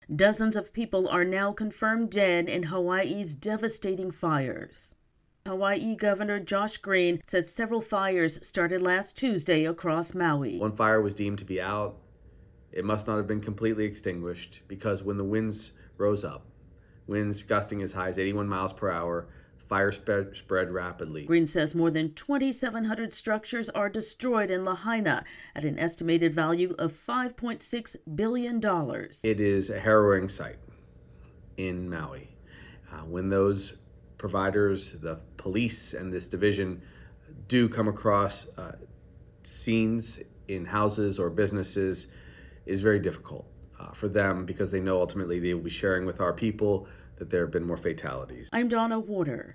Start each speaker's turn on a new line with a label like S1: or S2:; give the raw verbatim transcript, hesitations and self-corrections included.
S1: Dozens of people are now confirmed dead in Hawaii's devastating fires. Hawaii Governor Josh Green said several fires started last Tuesday across Maui.
S2: One fire was deemed to be out. It must not have been completely extinguished because when the winds rose up, winds gusting as high as eighty-one miles per hour, fire spread, spread rapidly.
S1: Green says more than twenty-seven hundred structures are destroyed in Lahaina at an estimated value of five point six billion dollars.
S2: It is a harrowing sight in Maui. Uh, when those providers, the police and this division do come across uh, scenes in houses or businesses, is very difficult uh, for them because they know ultimately they will be sharing with our people that there have been more fatalities.
S1: I'm Donna Warder.